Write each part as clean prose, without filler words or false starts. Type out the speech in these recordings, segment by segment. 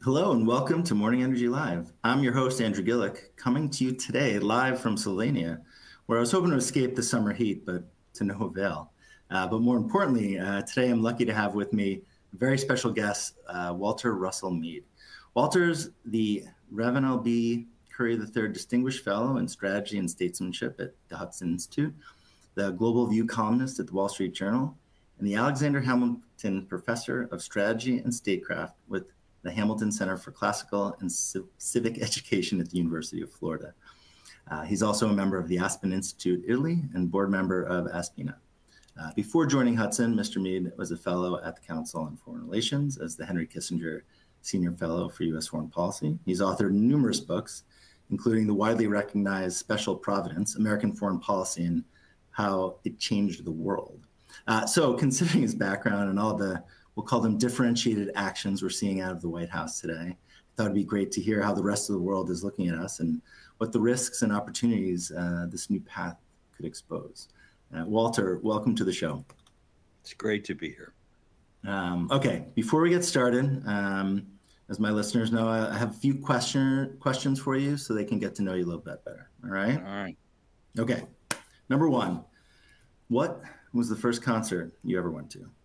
Hello and welcome to Morning Energy Live. I'm your host, Andrew Gillick, coming to you today live from Slovenia, where I was hoping to escape the summer heat, but to no avail. But more importantly, today I'm lucky to have with me a very special guest, Walter Russell Mead. Walter's the Ravenel B. Currie III Distinguished Fellow in Strategy and Statesmanship at the Hudson Institute, the Global View columnist at the Wall Street Journal, and the Alexander Hamilton Professor of Strategy and Statecraft with the Hamilton Center for Classical and Civic Education at the University of Florida. He's also a member of the Aspen Institute Italy and board member of Aspina. Before joining Hudson, Mr. Mead was a fellow at the Council on Foreign Relations as the Henry Kissinger Senior Fellow for U.S. Foreign Policy. He's authored numerous books, including the widely recognized Special Providence, American Foreign Policy and How It Changed the World. So considering his background and all the, we'll call them differentiated actions we're seeing out of the White House today, I thought it'd be great to hear how the rest of the world is looking at us and what the risks and opportunities this new path could expose. Walter, welcome to the show. It's great to be here. Okay, before we get started, as my listeners know, I have a few questions for you so they can get to know you a little bit better. All right? All right. Okay. Number one, what was the first concert you ever went to?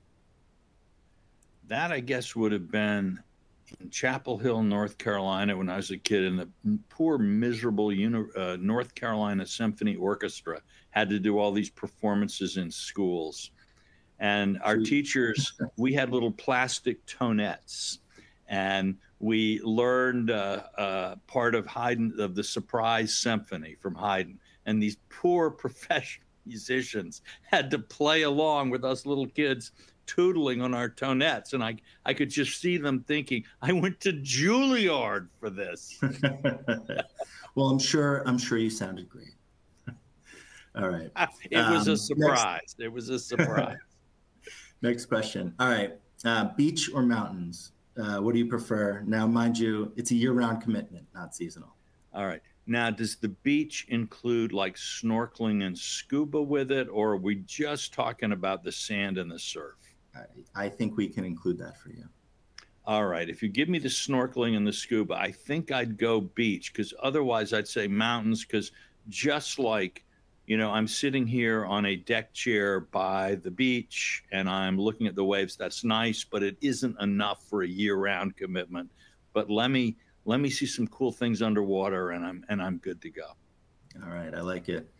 That, I guess, would have been in Chapel Hill, North Carolina, when I was a kid, and the poor, miserable North Carolina Symphony Orchestra had to do all these performances in schools. And our teachers, we had little plastic tonettes, and we learned part of Haydn, of the Surprise Symphony from Haydn. And these poor professional musicians had to play along with us little kids tootling on our tonettes, and I could just see them thinking, I went to Juilliard for this. Well, I'm sure you sounded great. All right. It was a surprise. It was a surprise. Next question. All right. Beach or mountains? What do you prefer? Now, mind you, it's a year-round commitment, not seasonal. All right. Now, does the beach include like snorkeling and scuba with it, or are we just talking about the sand and the surf? I think we can include that for you. All right. If you give me the snorkeling and the scuba, I think I'd go beach, because otherwise I'd say mountains, because just like, I'm sitting here on a deck chair by the beach and I'm looking at the waves. That's nice, but it isn't enough for a year-round commitment. But let me see some cool things underwater, and I'm good to go. All right. I like it.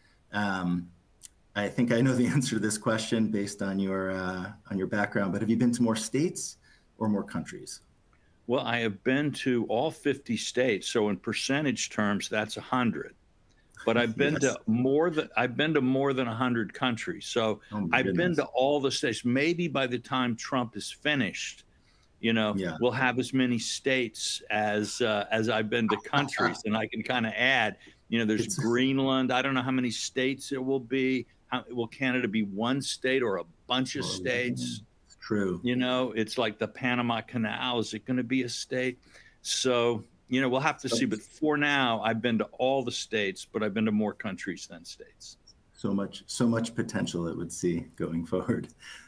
I think I know the answer to this question based on your background, but have you been to more states or more countries? Well, I have been to all 50 states. So in percentage terms, that's 100. But I've been to more than 100 countries. So I've been to all the states. Maybe by the time Trump is finished, we'll have as many states as I've been to countries, and I can kind of add. There's Greenland. I don't know how many states it will be. Will Canada be one state or a bunch of states? It's true. It's like the Panama Canal. Is it going to be a state? So, we'll have to see. But for now, I've been to all the states, but I've been to more countries than states. So much potential it would see going forward.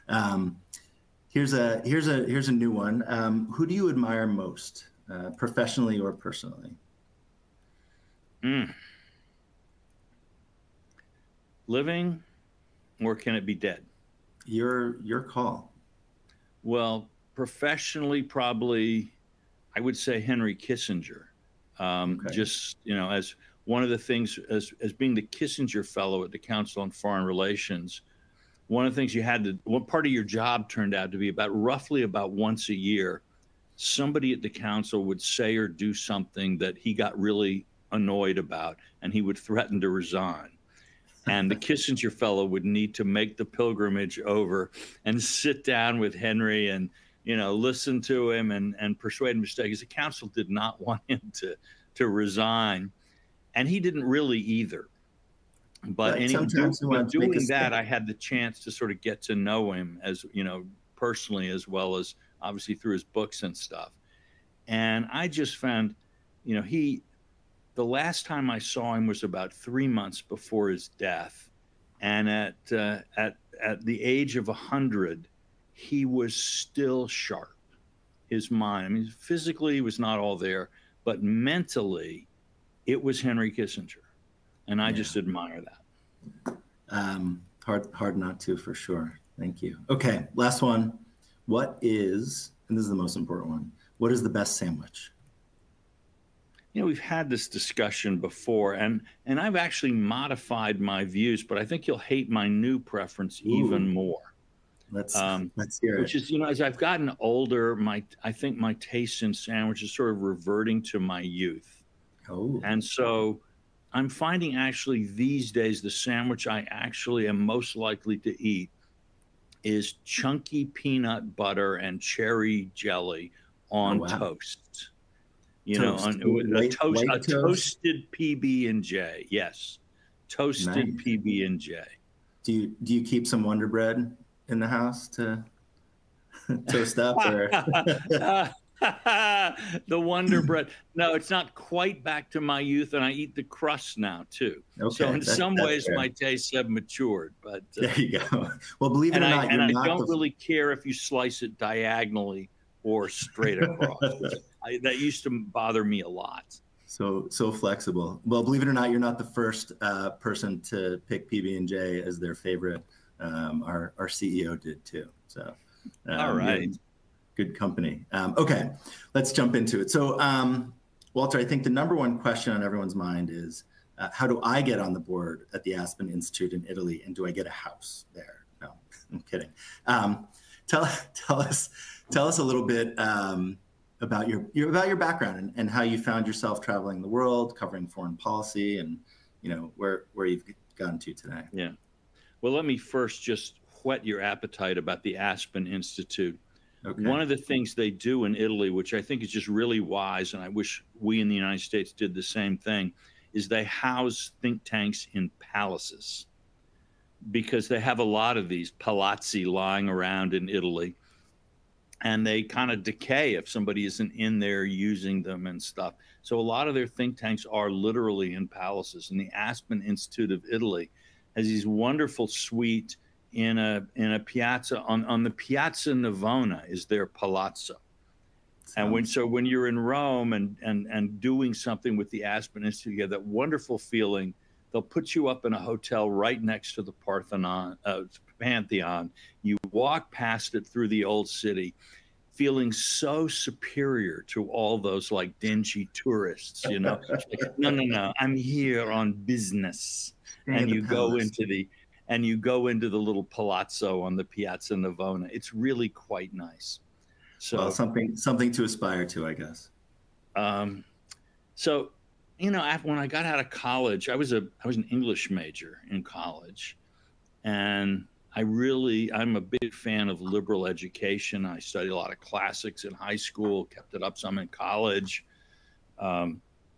Here's a new one. Who do you admire most, professionally or personally? Living, or can it be dead? Your call. Well, professionally, probably, I would say Henry Kissinger. Just, as one of the things, as being the Kissinger Fellow at the Council on Foreign Relations, one of the things one part of your job turned out to be roughly about once a year, somebody at the council would say or do something that he got really annoyed about, and he would threaten to resign. And the Kissinger Fellow would need to make the pilgrimage over and sit down with Henry and, listen to him and persuade him to stay, because the council did not want him to resign. And he didn't really either. But doing that, I had the chance to sort of get to know him as, personally, as well as obviously through his books and stuff. And I just found, the last time I saw him was about 3 months before his death. And at the age of 100, he was still sharp. his mind. I mean, physically he was not all there, but mentally it was Henry Kissinger. And I just admire that. Hard not to, for sure. Thank you. Okay, last one. What is, and this is the most important one, what is the best sandwich? You know, we've had this discussion before, and I've actually modified my views, but I think you'll hate my new preference even more. Let's hear it. Which is, you know, as I've gotten older, I think my taste in sandwiches is sort of reverting to my youth. Oh. And so I'm finding actually these days the sandwich I actually am most likely to eat is chunky peanut butter and cherry jelly on toast. You toast. Know, on a toasted PB&J. Yes, toasted PB&J. Do you keep some Wonder Bread in the house to toast up? Or? The Wonder Bread. No, it's not quite back to my youth, and I eat the crust now too. Okay, so in some ways, my tastes have matured. But there you go. Well, believe it or not, I don't really care if you slice it diagonally or straight across. That used to bother me a lot. So flexible. Well, believe it or not, you're not the first person to pick PB&J as their favorite. Our CEO did too. So all right. Good company. Okay, let's jump into it. So, Walter, I think the number one question on everyone's mind is, how do I get on the board at the Aspen Institute in Italy, and do I get a house there? No, I'm kidding. Tell us a little bit about your background and how you found yourself traveling the world, covering foreign policy, and where you've gotten to today. Yeah. Well, let me first just whet your appetite about the Aspen Institute. Okay. One of the things they do in Italy, which I think is just really wise, and I wish we in the United States did the same thing, is they house think tanks in palaces, because they have a lot of these palazzi lying around in Italy, and they kind of decay if somebody isn't in there using them and stuff. So a lot of their think tanks are literally in palaces, and the Aspen Institute of Italy has these wonderful suites in a piazza on the Piazza Navona is their palazzo. And when you're in Rome and doing something with the Aspen Institute, you have that wonderful feeling. They'll put you up in a hotel right next to the Pantheon. You walk past it through the old city, feeling so superior to all those like dingy tourists, like, no, I'm here on business. And you go into the little palazzo on the Piazza Navona. It's really quite nice. So, well, something to aspire to, I guess. So, when I got out of college, I was an English major in college, and I'm a big fan of liberal education. I studied a lot of classics in high school, kept it up some in college, and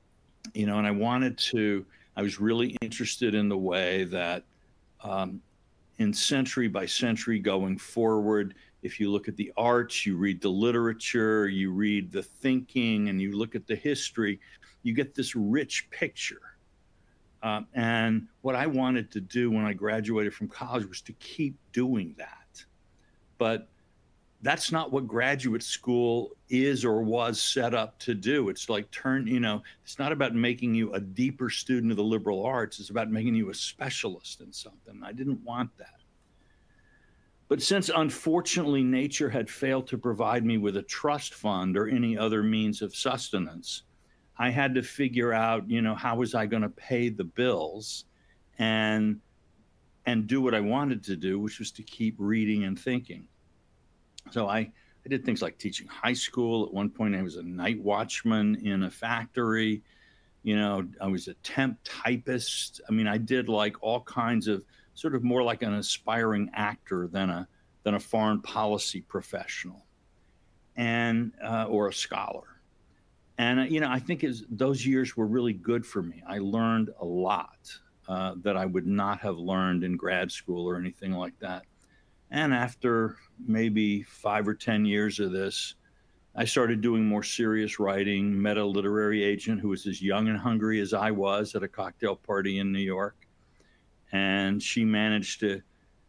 I was really interested in the way that in century by century going forward, if you look at the arts, you read the literature, you read the thinking, and you look at the history, you get this rich picture. And what I wanted to do when I graduated from college was to keep doing that. But that's not what graduate school is or was set up to do. It's like it's not about making you a deeper student of the liberal arts. It's about making you a specialist in something. I didn't want that. But since unfortunately nature had failed to provide me with a trust fund or any other means of sustenance, I had to figure out, how was I going to pay the bills and do what I wanted to do, which was to keep reading and thinking. So I did things like teaching high school. At one point, I was a night watchman in a factory. I was a temp typist. I mean, I did like all kinds of sort of more like an aspiring actor than a foreign policy professional or a scholar. And, I think those years were really good for me. I learned a lot that I would not have learned in grad school or anything like that. And after maybe 5 or 10 years of this, I started doing more serious writing, met a literary agent who was as young and hungry as I was at a cocktail party in New York. And she managed to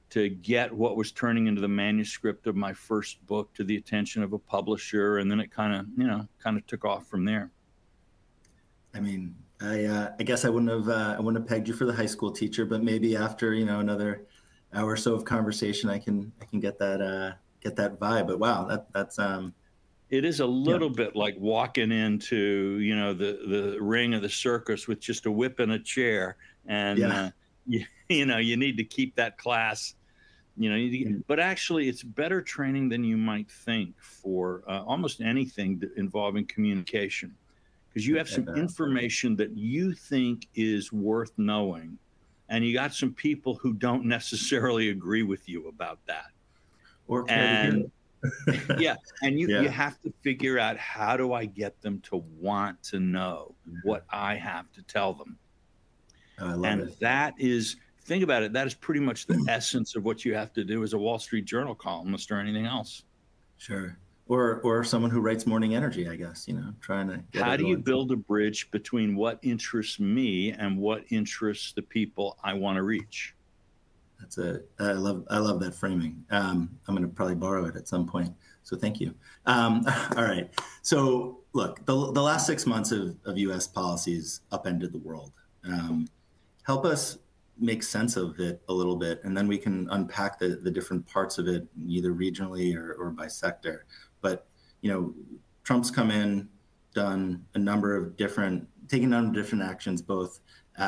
to get what was turning into the manuscript of my first book to the attention of a publisher, and then it kind of took off from there. I mean, I guess I wouldn't have pegged you for the high school teacher, but maybe after another hour or so of conversation, I can get that vibe. But wow, that's it is a little bit like walking into the ring of the circus with just a whip and a chair, and you need to keep that class. But actually, it's better training than you might think for almost anything involving communication, because you have some information that you think is worth knowing, and you got some people who don't necessarily agree with you about that. And you have to figure out, how do I get them to want to know what I have to tell them? I love it. That is, think about it, that is pretty much the essence of what you have to do as a Wall Street Journal columnist or anything else. Sure. Or someone who writes Morning Energy, I guess, trying to get how do you build a bridge between what interests me and what interests the people I want to reach? I love that framing. I'm going to probably borrow it at some point. So thank you. All right. So look, the last 6 months of U.S. policies upended the world. Help us make sense of it a little bit, and then we can unpack the different parts of it, either regionally or by sector. But Trump's come in, taking a number of different actions, both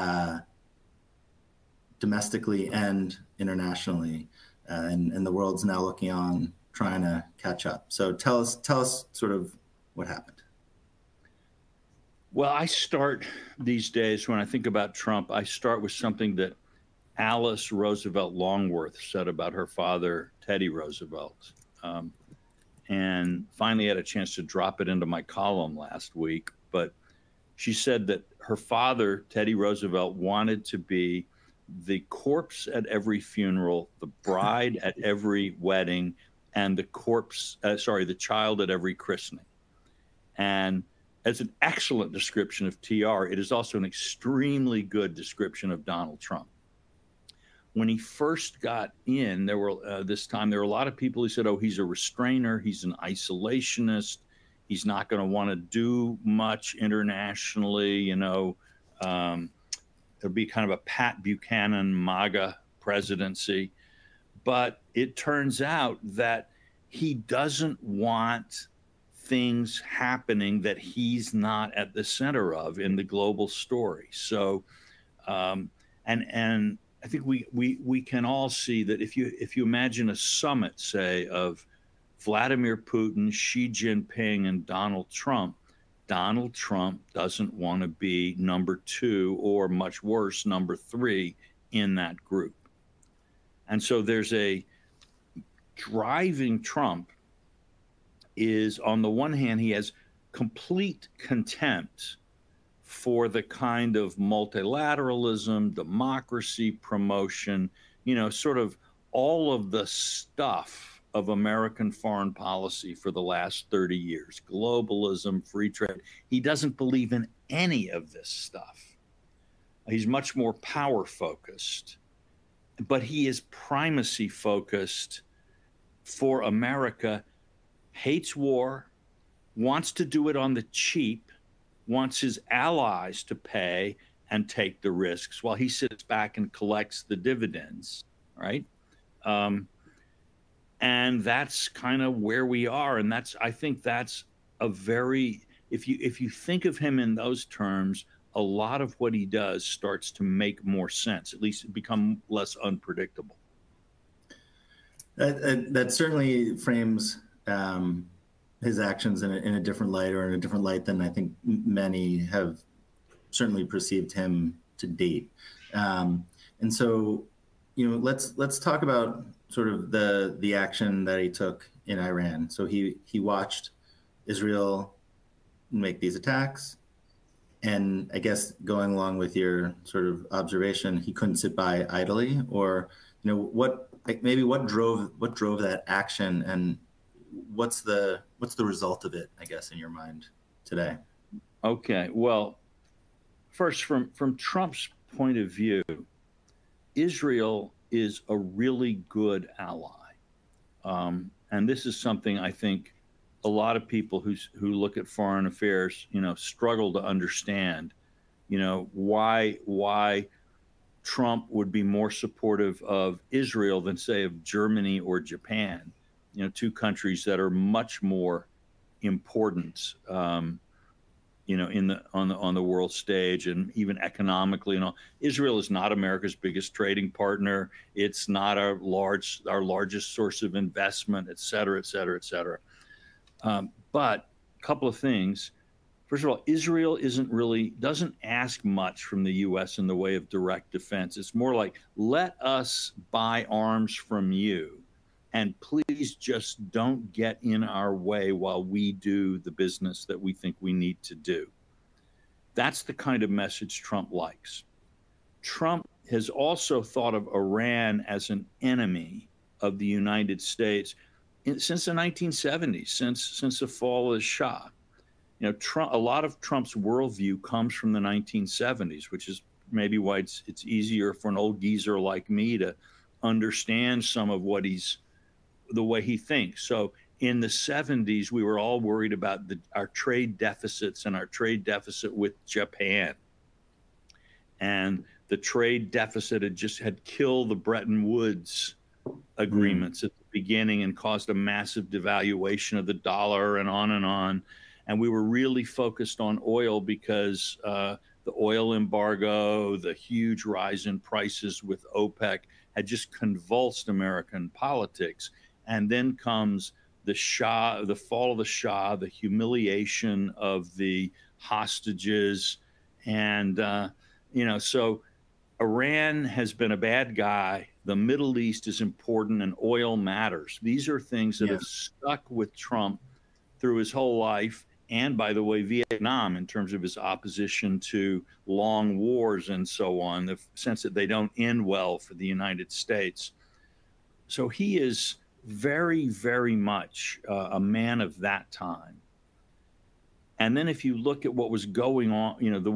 domestically and internationally, and the world's now looking on, trying to catch up. So tell us sort of what happened. Well, I start these days, when I think about Trump, I start with something that Alice Roosevelt Longworth said about her father, Teddy Roosevelt. And finally had a chance to drop it into my column last week. But she said that her father, Teddy Roosevelt, wanted to be the corpse at every funeral, the bride at every wedding, and the child at every christening. And as an excellent description of TR, it is also an extremely good description of Donald Trump. When he first got in, there were a lot of people who said, "Oh, he's a restrainer, he's an isolationist, he's not going to want to do much internationally." It'll be kind of a Pat Buchanan MAGA presidency. But it turns out that he doesn't want things happening that he's not at the center of in the global story. So, and I think we can all see that if you imagine a summit, say, of Vladimir Putin, Xi Jinping, and Donald Trump doesn't want to be number 2, or much worse, number 3 in that group. And so there's a driving Trump is, on the one hand, he has complete contempt for the kind of multilateralism, democracy promotion, sort of all of the stuff of American foreign policy for the last 30 years, globalism, free trade. He doesn't believe in any of this stuff. He's much more power focused, but he is primacy focused for America, hates war, wants to do it on the cheap, wants his allies to pay and take the risks while he sits back and collects the dividends, right? And that's kind of where we are. And I think that's a very, if you think of him in those terms, a lot of what he does starts to make more sense, at least become less unpredictable. That certainly frames his actions in a different light, or in a different light than I think many have certainly perceived him to date. And so, let's talk about sort of the action that he took in Iran. So he watched Israel make these attacks, and I guess going along with your sort of observation, he couldn't sit by idly. Or what drove that action, and what's the result of it, I guess, in your mind today? Okay, well, first, from Trump's point of view, Israel is a really good ally. And this is something I think a lot of people who look at foreign affairs, struggle to understand, why Trump would be more supportive of Israel than, say, of Germany or Japan, two countries that are much more important, on the world stage and even economically and all. Israel is not America's biggest trading partner. It's not our largest source of investment, et cetera, et cetera, et cetera. But a couple of things. First of all, Israel doesn't ask much from the U.S. in the way of direct defense. It's more like, let us buy arms from you, and please just don't get in our way while we do the business that we think we need to do. That's the kind of message Trump likes. Trump has also thought of Iran as an enemy of the United States since the 1970s, since the fall of the Shah. A lot of Trump's worldview comes from the 1970s, which is maybe why it's easier for an old geezer like me to understand some of the way he thinks. So in the 70s, we were all worried about our trade deficits and our trade deficit with Japan. And the trade deficit had killed the Bretton Woods agreements at the beginning and caused a massive devaluation of the dollar and on and on. And we were really focused on oil because the oil embargo, the huge rise in prices with OPEC had just convulsed American politics. And then comes the Shah, the fall of the Shah, the humiliation of the hostages. And, so Iran has been a bad guy. The Middle East is important and oil matters. These are things that have stuck with Trump through his whole life. And by the way, Vietnam, in terms of his opposition to long wars and so on, the sense that they don't end well for the United States. So he is very, very much a man of that time. And then if you look at what was going on,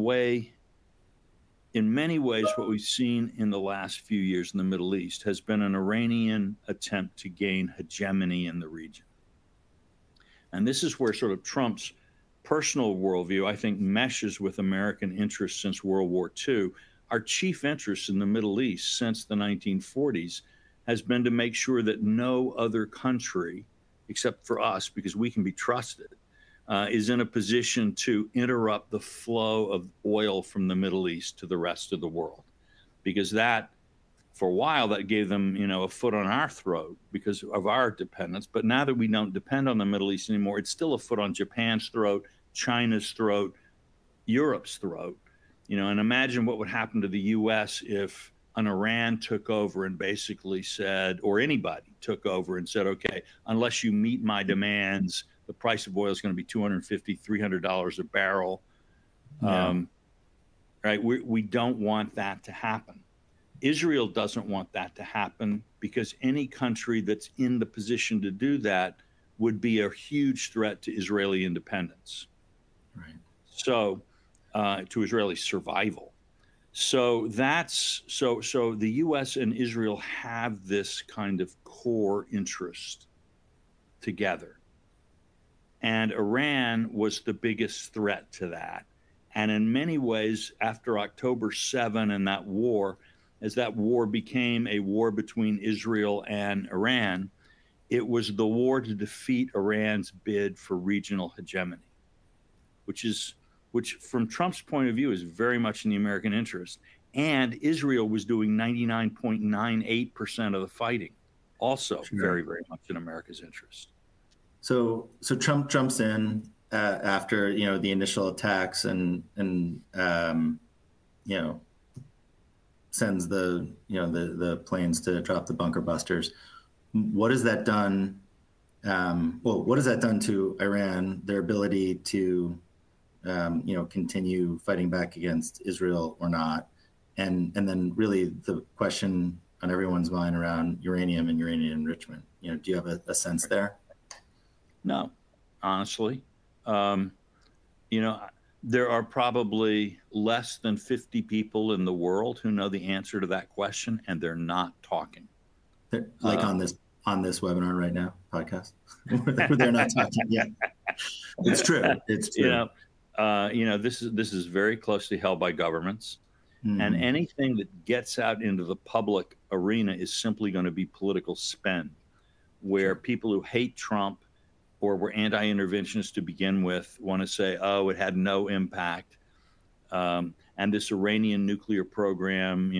in many ways, what we've seen in the last few years in the Middle East has been an Iranian attempt to gain hegemony in the region. And this is where sort of Trump's personal worldview, I think, meshes with American interests since World War II. Our chief interest in the Middle East since the 1940s has been to make sure that no other country, except for us, because we can be trusted, is in a position to interrupt the flow of oil from the Middle East to the rest of the world. Because that, for a while, that gave them, a foot on our throat because of our dependence. But now that we don't depend on the Middle East anymore, it's still a foot on Japan's throat, China's throat, Europe's throat. And imagine what would happen to the U.S. if an Iran took over and basically said, or anybody took over and said, okay, unless you meet my demands, the price of oil is going to be $250, $300 a barrel. Yeah. Right? We don't want that to happen. Israel doesn't want that to happen because any country that's in the position to do that would be a huge threat to Israeli independence. Right. So, to Israeli survival. So so the U.S. and Israel have this kind of core interest together. And Iran was the biggest threat to that. And in many ways, after October 7 and that war, as that war became a war between Israel and Iran, it was the war to defeat Iran's bid for regional hegemony, which from Trump's point of view is very much in the American interest. And Israel was doing 99.98% of the fighting, also very, very much in America's interest. So Trump jumps in after the initial attacks and sends the planes to drop the bunker busters. What has that done? What has that done to Iran, their ability to continue fighting back against Israel or not? And then really the question on everyone's mind around uranium and uranium enrichment. Do you have a sense there? No, honestly. There are probably less than 50 people in the world who know the answer to that question, and they're not talking. Like on this webinar right now, podcast, they're not talking yet. It's true. It's true. This is very closely held by governments, and anything that gets out into the public arena is simply going to be political spend, where people who hate Trump or were anti-interventionists to begin with want to say, oh, it had no impact. And this Iranian nuclear program,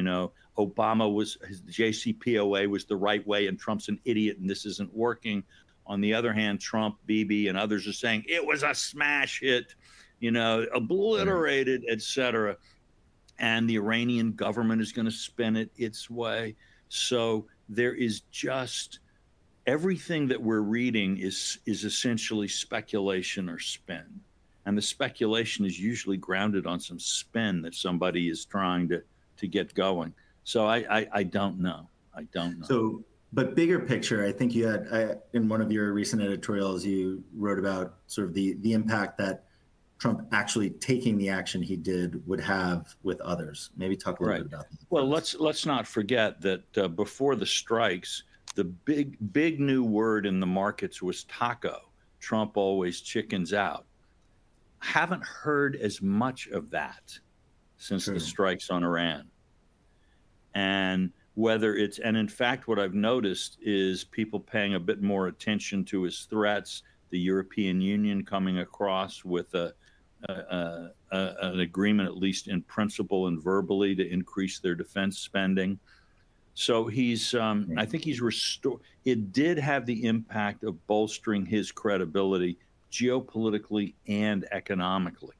the JCPOA was the right way and Trump's an idiot and this isn't working. On the other hand, Trump, Bibi, and others are saying it was a smash hit, obliterated, et cetera. And the Iranian government is going to spin it its way. So there is just everything that we're reading is essentially speculation or spin. And the speculation is usually grounded on some spin that somebody is trying to get going. So I don't know. I don't know. So, but bigger picture, I think you had, in one of your recent editorials, you wrote about sort of the impact that Trump actually taking the action he did would have with others. Maybe talk a little bit about that. Well, let's not forget that before the strikes, the big new word in the markets was taco. Trump always chickens out. Haven't heard as much of that since the strikes on Iran. And in fact, what I've noticed is people paying a bit more attention to his threats, the European Union coming across with an agreement, at least in principle and verbally, to increase their defense spending. So I think he's restored. It did have the impact of bolstering his credibility geopolitically and economically.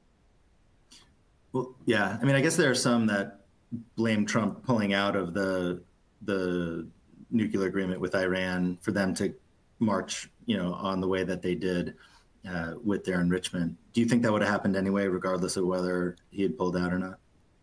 Well, yeah. I mean, I guess there are some that blame Trump pulling out of the nuclear agreement with Iran for them to march, on the way that they did with their enrichment. Do you think that would have happened anyway, regardless of whether he had pulled out or not?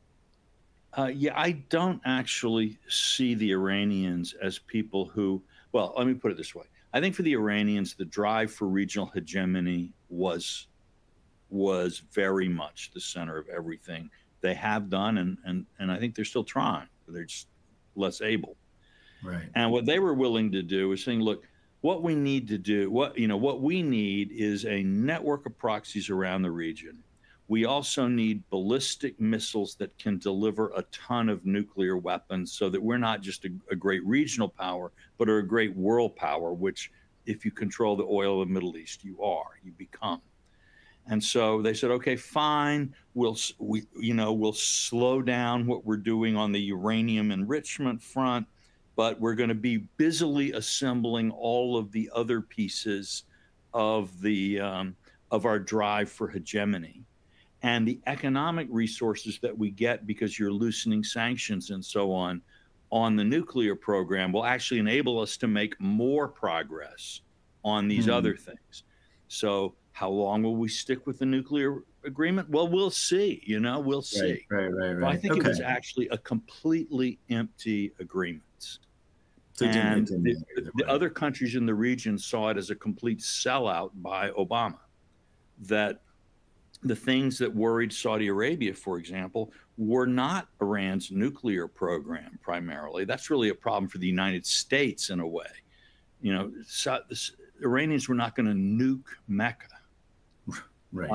I don't actually see the Iranians as people who, well, let me put it this way. I think for the Iranians, the drive for regional hegemony was very much the center of everything they have done, and I think they're still trying. They're just less able. Right. And what they were willing to do is saying, look, what we need to do, what we need is a network of proxies around the region. We also need ballistic missiles that can deliver a ton of nuclear weapons so that we're not just a great regional power, but are a great world power, which if you control the oil of the Middle East, you become. And so they said, okay, fine, we'll slow down what we're doing on the uranium enrichment front, but we're going to be busily assembling all of the other pieces of our drive for hegemony. And the economic resources that we get because you're loosening sanctions and so on the nuclear program will actually enable us to make more progress on these other things. So how long will we stick with the nuclear agreement? Well, we'll see, we'll see. Right. But I think it was actually a completely empty agreement. So and the other countries in the region saw it as a complete sellout by Obama, that the things that worried Saudi Arabia, for example, were not Iran's nuclear program primarily. That's really a problem for the United States in a way. The Iranians were not going to nuke Mecca. Right.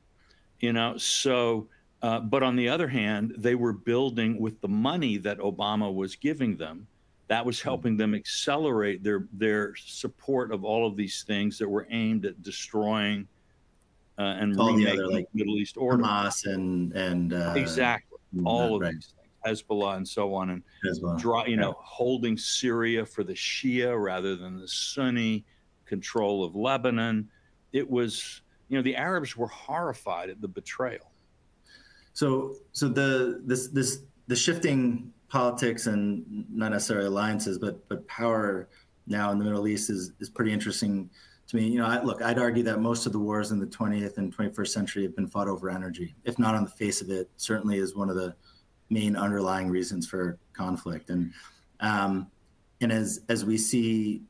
But on the other hand, they were building with the money that Obama was giving them. That was helping them accelerate their support of all of these things that were aimed at destroying and remaking Middle East order. Hamas and exactly all of these things, Hezbollah and so on, and holding Syria for the Shia rather than the Sunni, control of Lebanon. It was, the Arabs were horrified at the betrayal. So the shifting politics and not necessarily alliances, but power now in the Middle East is pretty interesting to me. I'd argue that most of the wars in the 20th and 21st century have been fought over energy, if not on the face of it, certainly is one of the main underlying reasons for conflict. And as we see,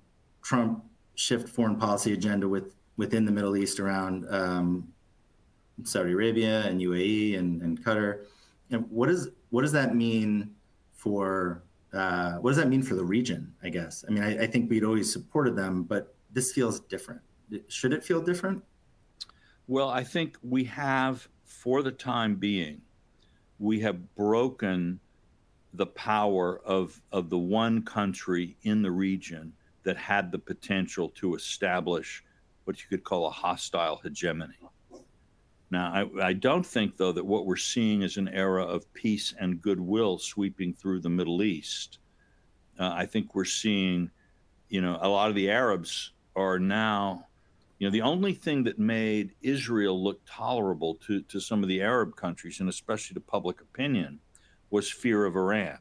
Trump shift foreign policy agenda within the Middle East around Saudi Arabia and UAE and Qatar. And what does that mean for what does that mean for the region? I guess. I mean, I think we'd always supported them, but this feels different. Should it feel different? Well, I think we have, for the time being, we have broken the power of the one country in the region that had the potential to establish what you could call a hostile hegemony. Now, I don't think, though, that what we're seeing is an era of peace and goodwill sweeping through the Middle East. I think we're seeing, a lot of the Arabs are now, the only thing that made Israel look tolerable to some of the Arab countries, and especially to public opinion, was fear of Iran.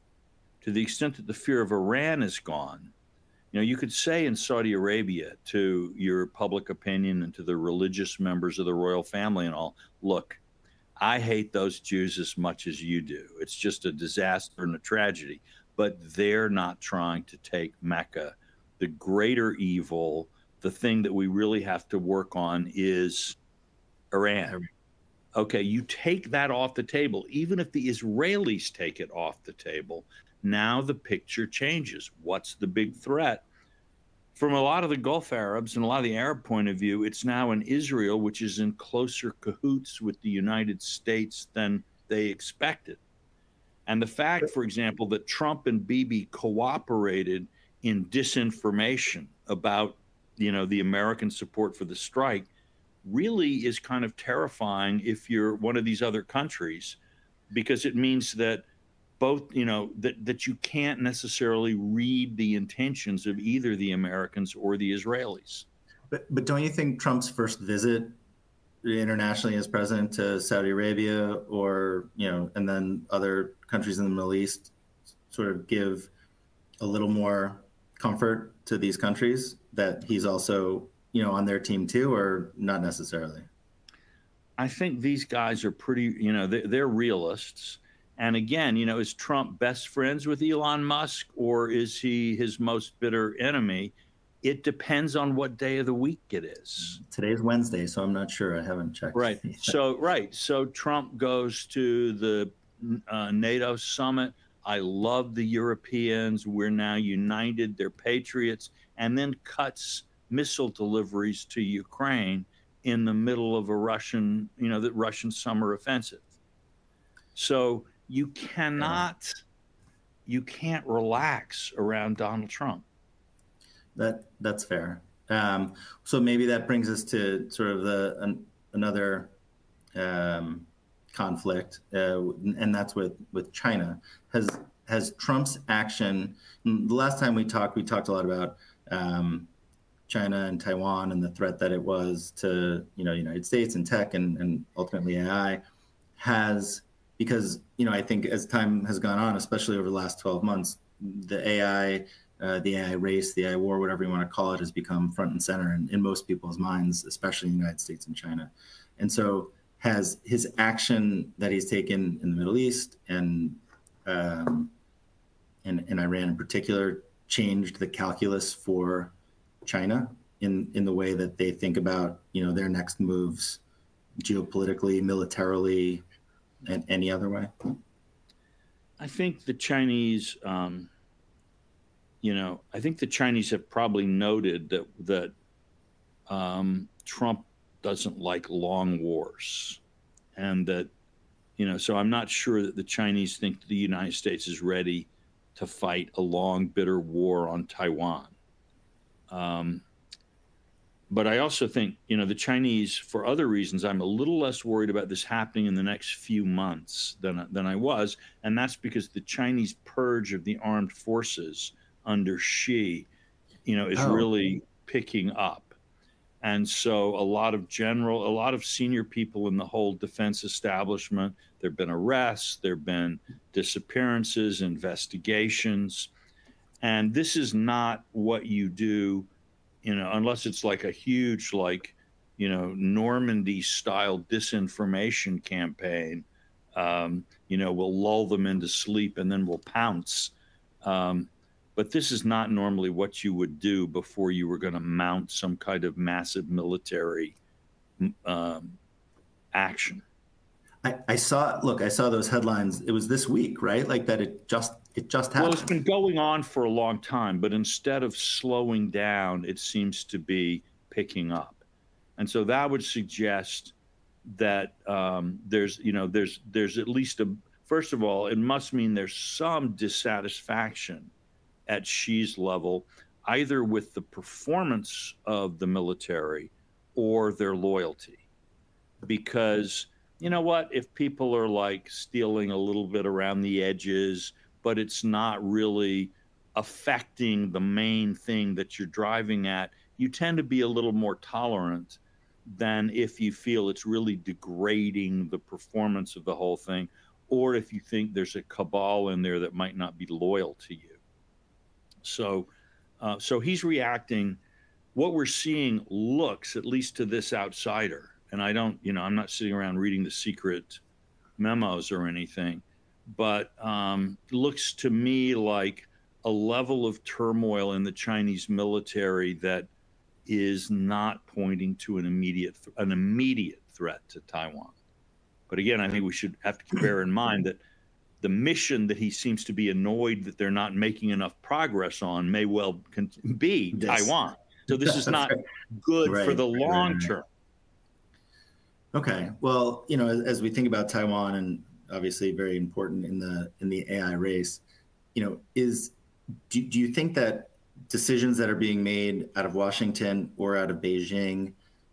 To the extent that the fear of Iran is gone, you could say in Saudi Arabia to your public opinion and to the religious members of the royal family and all, look, I hate those Jews as much as you do. It's just a disaster and a tragedy. But they're not trying to take Mecca. The greater evil, the thing that we really have to work on is Iran. Okay, you take that off the table. Even if the Israelis take it off the table, now the picture changes. What's the big threat? From a lot of the Gulf Arabs and a lot of the Arab point of view, it's now an Israel which is in closer cahoots with the United States than they expected. And the fact, for example, that Trump and Bibi cooperated in disinformation about, the American support for the strike really is kind of terrifying if you're one of these other countries, because it means that both, that you can't necessarily read the intentions of either the Americans or the Israelis. But don't you think Trump's first visit internationally as president to Saudi Arabia or, and then other countries in the Middle East sort of give a little more comfort to these countries that he's also, on their team too, or not necessarily? I think these guys are pretty, they're realists. And again, is Trump best friends with Elon Musk, or is he his most bitter enemy? It depends on what day of the week it is. Today's Wednesday, so I'm not sure. I haven't checked. Right. So Trump goes to the NATO summit. I love the Europeans. We're now united. They're patriots. And then cuts missile deliveries to Ukraine in the middle of a Russian, the Russian summer offensive. So you can't relax around Donald Trump. That's fair. So maybe that brings us to sort of another conflict, and that's with China. Has Trump's action? The last time we talked a lot about China and Taiwan and the threat that it was to United States and tech and ultimately AI. Because I think as time has gone on, especially over the last 12 months, the AI race, the AI war, whatever you want to call it, has become front and center in most people's minds, especially in the United States and China. And so has his action that he's taken in the Middle East and Iran in particular changed the calculus for China in the way that they think about, their next moves geopolitically, militarily, and any other way? I think the Chinese, have probably noted that Trump doesn't like long wars, and that, so I'm not sure that the Chinese think the United States is ready to fight a long, bitter war on Taiwan. But I also think, the Chinese, for other reasons, I'm a little less worried about this happening in the next few months than I was. And that's because the Chinese purge of the armed forces under Xi, is really picking up. And so a lot of senior people in the whole defense establishment, there have been arrests, there have been disappearances, investigations. And this is not what you do, unless it's like a huge, Normandy style disinformation campaign, we'll lull them into sleep and then we'll pounce. But this is not normally what you would do before you were going to mount some kind of massive military action. I saw those headlines. It was this week, right? Like that it just happened. Well, it's been going on for a long time, but instead of slowing down, it seems to be picking up. And so that would suggest that there's at least first of all, it must mean there's some dissatisfaction at Xi's level, either with the performance of the military or their loyalty. Because you know what, if people are like stealing a little bit around the edges, but it's not really affecting the main thing that you're driving at, you tend to be a little more tolerant than if you feel it's really degrading the performance of the whole thing, or if you think there's a cabal in there that might not be loyal to you. So he's reacting. What we're seeing looks, at least to this outsider, and I'm not sitting around reading the secret memos or anything, but looks to me like a level of turmoil in the Chinese military that is not pointing to an immediate threat to Taiwan. But again, I think we should have to bear in mind that the mission that he seems to be annoyed that they're not making enough progress on may well be Taiwan. So this is not good for the long term. Okay. Well, as we think about Taiwan, and obviously very important in the AI race, do you think that decisions that are being made out of Washington or out of Beijing,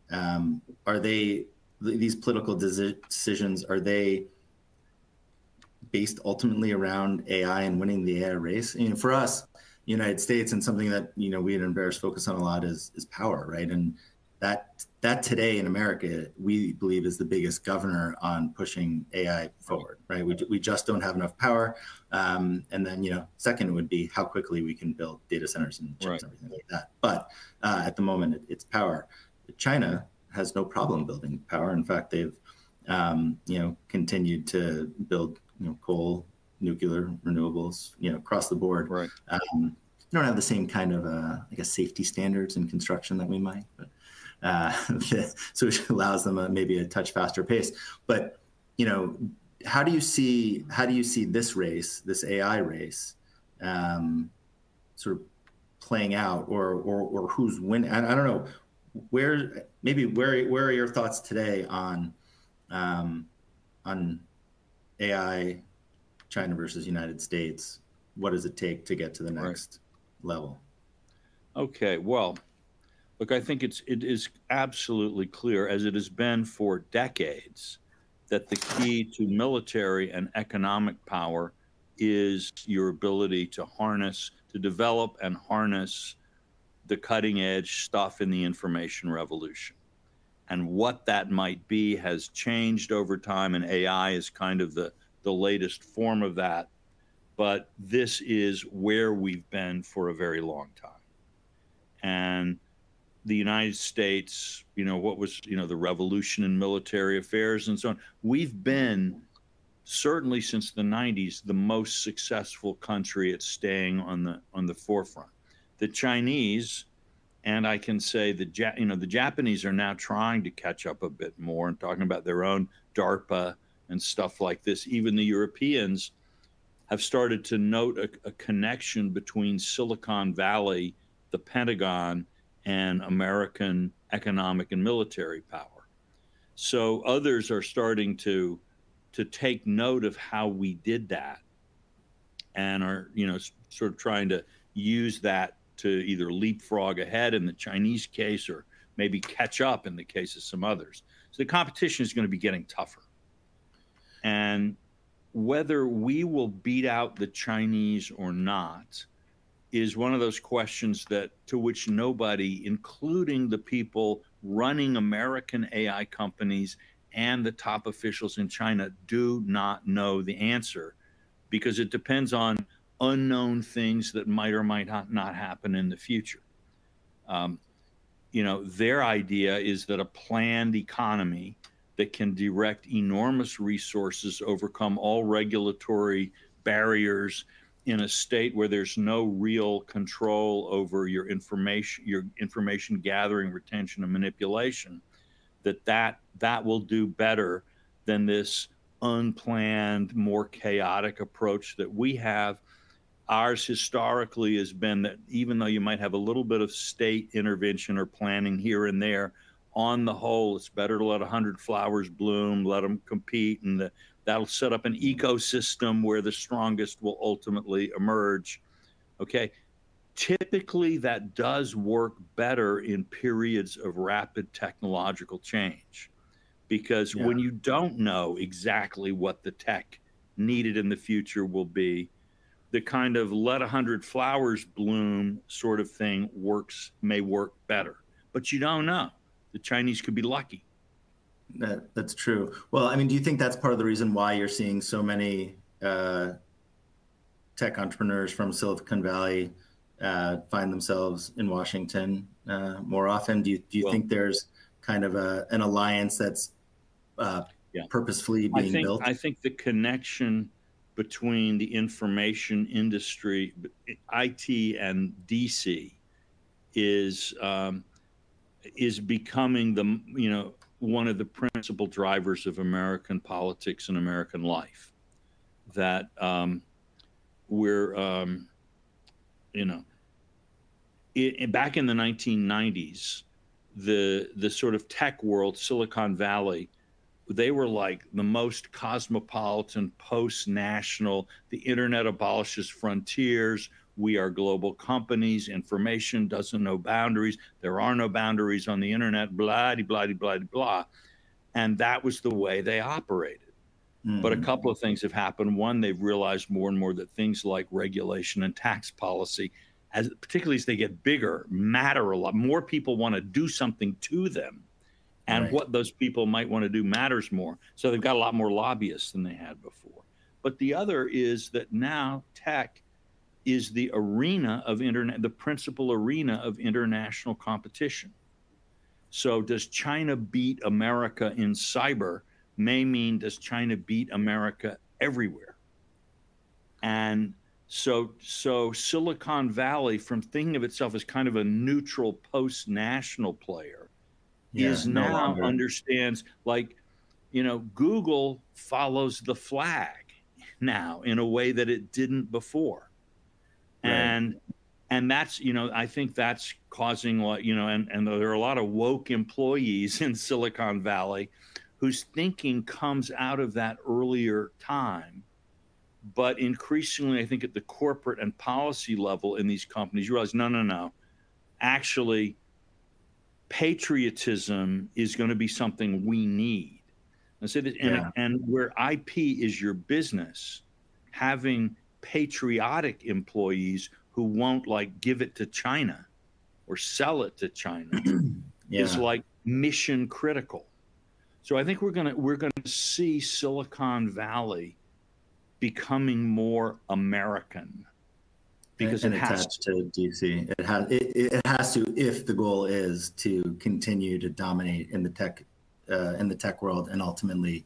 these political decisions, are they based ultimately around AI and winning the AI race? For us, United States, and something that we at Embarrassed focus on a lot is power, right? And that today in America, we believe is the biggest governor on pushing AI forward, right? We just don't have enough power. And then, second would be how quickly we can build data centers and chips and everything like that. But at the moment, it's power. China has no problem building power. In fact, they've, continued to build, coal, nuclear, renewables, across the board. Right. Don't have the same kind of, safety standards in construction that we might, but so it allows them maybe a touch faster pace. But how do you see this race, this AI race, sort of playing out, or who's winning? I don't know. Where are your thoughts today on AI, China versus United States? What does it take to get to the next level? Okay, well, look, I think it is absolutely clear, as it has been for decades, that the key to military and economic power is your ability to develop and harness the cutting edge stuff in the information revolution. And what that might be has changed over time, and AI is kind of the latest form of that. But this is where we've been for a very long time. And the United States, what was, the revolution in military affairs and so on, we've been, certainly since the 90s, the most successful country at staying on the forefront. The Chinese, and I can say the Japanese are now trying to catch up a bit more and talking about their own DARPA and stuff like this. Even the Europeans have started to note a connection between Silicon Valley, the Pentagon, and American economic and military power. So others are starting to take note of how we did that, and are sort of trying to use that to either leapfrog ahead in the Chinese case, or maybe catch up in the case of some others. So the competition is going to be getting tougher. And whether we will beat out the Chinese or not is one of those questions to which nobody, including the people running American AI companies and the top officials in China, do not know the answer, because it depends on unknown things that might or might not happen in the future. Their idea is that a planned economy that can direct enormous resources, overcome all regulatory barriers in a state where there's no real control over your information gathering, retention, and manipulation, that will do better than this unplanned, more chaotic approach that we have. Ours historically has been that even though you might have a little bit of state intervention or planning here and there, on the whole, it's better to let 100 flowers bloom, let them compete, and that'll set up an ecosystem where the strongest will ultimately emerge. Okay. Typically, that does work better in periods of rapid technological change, because when you don't know exactly what the tech needed in the future will be, the kind of let 100 flowers bloom sort of thing may work better. But you don't know. The Chinese could be lucky. That's true. Well, I mean, do you think that's part of the reason why you're seeing so many tech entrepreneurs from Silicon Valley find themselves in Washington more often? Do you think there's kind of an alliance that's purposefully being built? I think the connection between the information industry, IT, and DC is becoming one of the principal drivers of American politics and American life. That we're back in the 1990s, the sort of tech world, Silicon Valley, they were like the most cosmopolitan, post-national. The internet abolishes frontiers. We are global companies. Information doesn't know boundaries. There are no boundaries on the internet, blah, blah, blah, blah. And that was the way they operated. Mm-hmm. But a couple of things have happened. One, they've realized more and more that things like regulation and tax policy, particularly as they get bigger, matter a lot. More people want to do something to them. And what those people might want to do matters more. So they've got a lot more lobbyists than they had before. But the other is that now tech is the arena of the principal arena of international competition. So does China beat America in cyber may mean does China beat America everywhere? And so Silicon Valley, from thinking of itself as kind of a neutral post-national player, now understands, Google follows the flag now in a way that it didn't before. Right. And that's, I think that's causing, and there are a lot of woke employees in Silicon Valley whose thinking comes out of that earlier time. But increasingly, I think at the corporate and policy level in these companies, you realize, no. Actually, patriotism is going to be something we need. And where IP is your business, having patriotic employees who won't give it to China or sell it to China is mission critical. So I think we're going to see Silicon Valley becoming more American. Because and attached to DC, it has to, if the goal is to continue to dominate in the tech world and ultimately.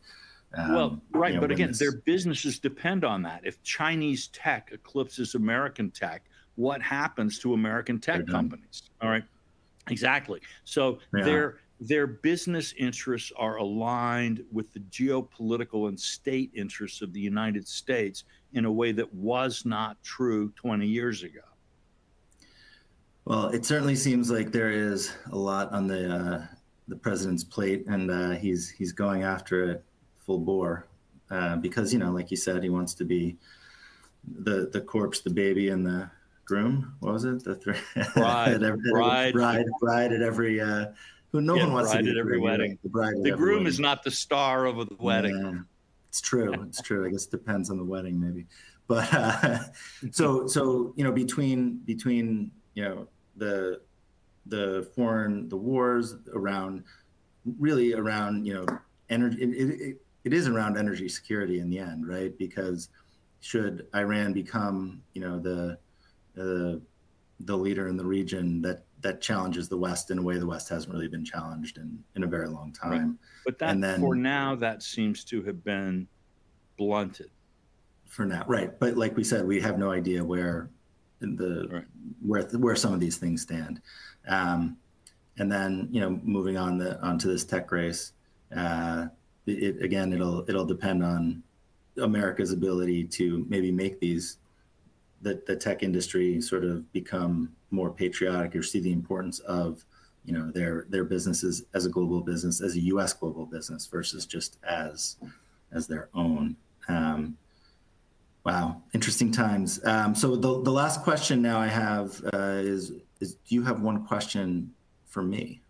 But again, their businesses depend on that. If Chinese tech eclipses American tech, what happens to American tech companies? All right, exactly. So their business interests are aligned with the geopolitical and state interests of the United States in a way that was not true 20 years ago. Well, it certainly seems like there is a lot on the president's plate, and he's going after it full bore because, like you said, he wants to be the corpse, the baby, and the groom. What was it? Bride at every. No one wants to be at every wedding. The groom is not the star of the wedding. Yeah. It's true. I guess it depends on the wedding, maybe. But so between the wars around energy, it is around energy security in the end, right? Because should Iran become the leader in the region that challenges the West in a way the West hasn't really been challenged in a very long time. Right. But for now, that seems to have been blunted. For now, right. But like we said, we have no idea where some of these things stand. And and then moving onto this tech race, it'll depend on America's ability to maybe make the tech industry sort of become more patriotic, or see the importance of their businesses as a global business, as a U.S. global business, versus just as their own. Wow, interesting times. So the last question now I have is do you have one question for me?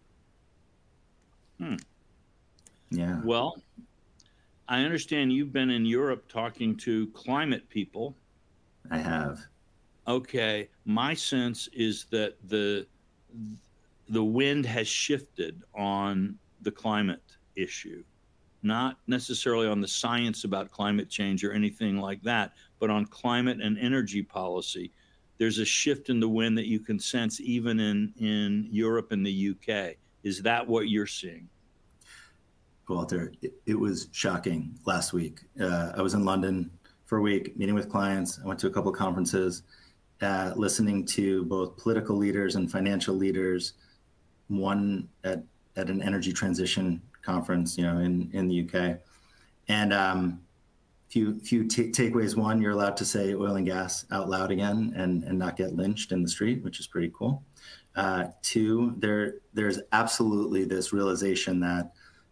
Yeah. Well, I understand you've been in Europe talking to climate people. I have. Okay, my sense is that the wind has shifted on the climate issue, not necessarily on the science about climate change or anything like that, but on climate and energy policy. There's a shift in the wind that you can sense even in Europe and the UK. Is that what you're seeing? Walter, it was shocking last week. I was in London for a week, meeting with clients. I went to a couple of conferences, listening to both political leaders and financial leaders, one at an energy transition conference, in the UK. And few takeaways. One, you're allowed to say oil and gas out loud again and not get lynched in the street, which is pretty cool. Two, there's absolutely this realization that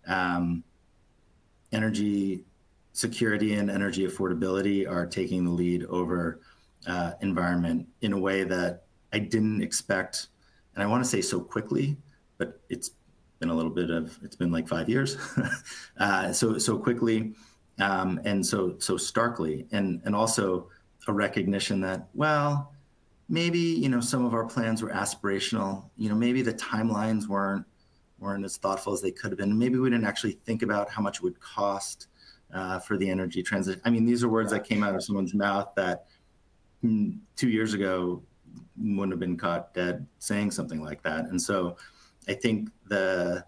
energy security and energy affordability are taking the lead over environment in a way that I didn't expect. And I want to say so quickly, but it's been it's been like 5 years. so quickly, and so starkly, and also a recognition that, well, maybe, some of our plans were aspirational, maybe the timelines weren't as thoughtful as they could have been. Maybe we didn't actually think about how much it would cost for the energy transition. I mean, these are words that came out of someone's mouth that 2 years ago wouldn't have been caught dead saying something like that. And so I think like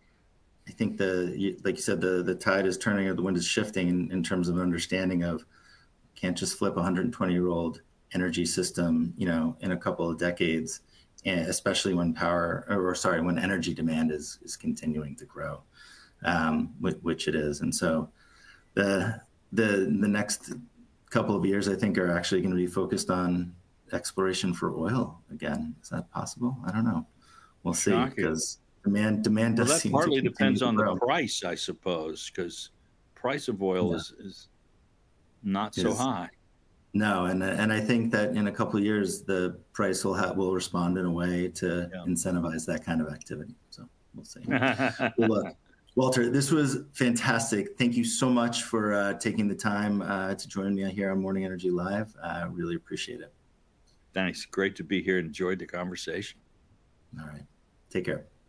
you said, the tide is turning, or the wind is shifting in terms of understanding of, can't just flip a 120-year-old energy system, in a couple of decades, and especially when when energy demand is continuing to grow, which it is. And so the next couple of years, I think, are actually going to be focused on exploration for oil again. Is that possible? I don't know. We'll see, because demand does seem to partly depends on grow. The price, I suppose, because price of oil is not so high. No, and I think that in a couple of years, the price will respond in a way to incentivize that kind of activity. So we'll see. Well, look, Walter, this was fantastic. Thank you so much for taking the time to join me here on Morning Energy Live. I really appreciate it. Thanks. Great to be here. Enjoyed the conversation. All right. Take care.